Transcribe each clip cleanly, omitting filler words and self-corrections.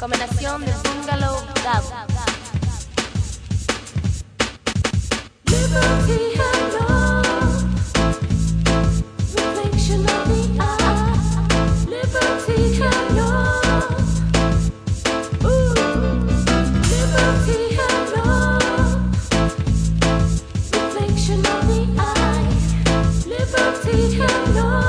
Recomendación del Bungalow Dub. Liberty and love, reflection of the eye. Liberty and love, ooh. Liberty and love, reflection of the eye. Liberty and love.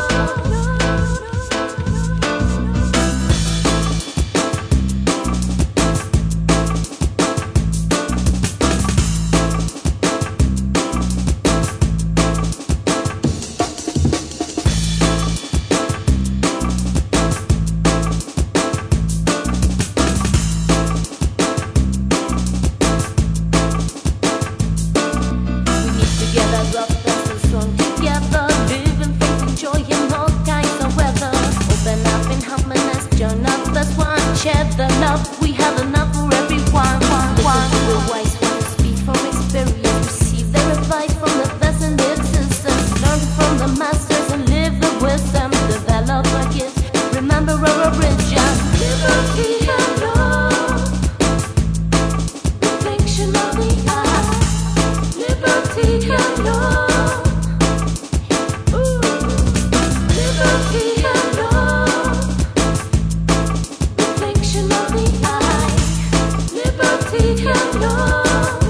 Share the love, we have enough for everyone. Listen to the wise ones speak from experience. Receive their advice from the best in existence. Learn from the masters and live the wisdom. Develop a gift, remember our origin. Liberty and love, reflection of the eye. Liberty and love, ooh. Liberty and love, reflection of the eye. Liberty and love.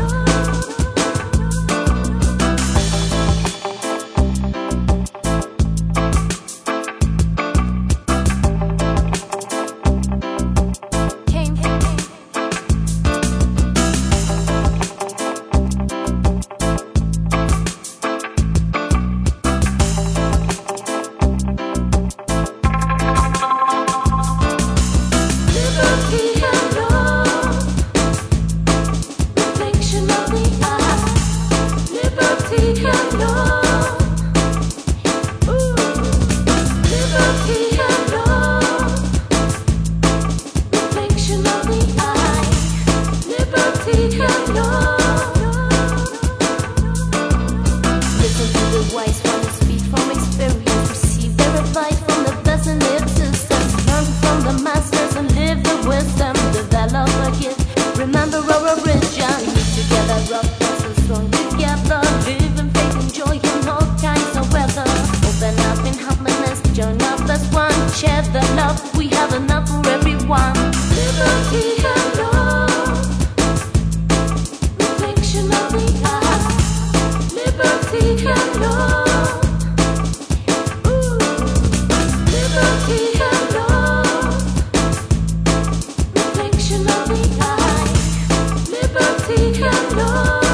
Listen to the wise ones speak from experience. Receive their advice from the best in existence. Learn from the masters and live the wisdom. Develop a gift, remember our origin. We need together, rough, fast and strong together. Live in faith, enjoy in all kinds of weather. Open up in humbleness, join up as one. Share the love, we have enough for everyone. Liberty and love, reflection of the eye. Liberty and love, ooh. Liberty and love, reflection of the eye. Liberty and love.